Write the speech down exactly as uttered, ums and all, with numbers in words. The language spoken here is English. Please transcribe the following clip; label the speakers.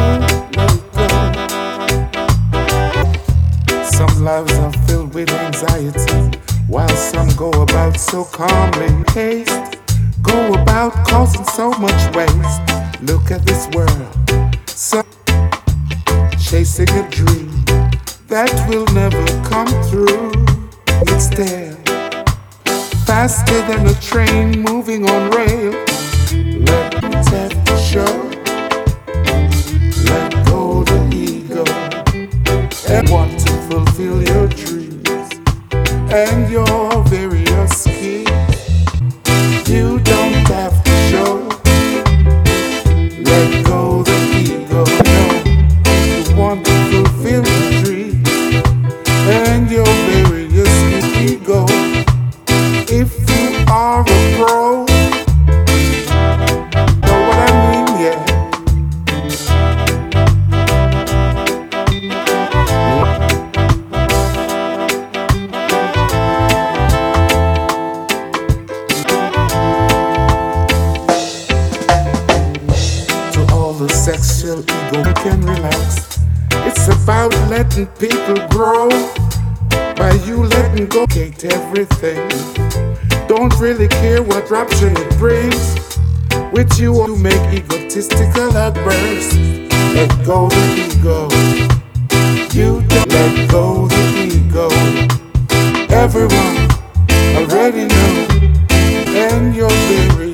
Speaker 1: let it go. Some lives are filled with anxiety, while some go about so calmly. Haste, go about causing so much waste. Look at this world, some chasing a dream that will never come through. It's there, faster than a train moving on rail. Let that show, let go the ego, and want to fulfill your dreams and your various schemes. You don't have to show, let go the ego. No, you want to fulfill your dreams and your various ego. If you are a pro, know what I mean, yeah. To all the sexual ego, you can relax. It's about letting people grow. By you letting go, hate everything. Don't really care what rapture it brings. With you, you make egotistical outbursts. Let go the ego. You don't let go the ego. Everyone already know, and you're very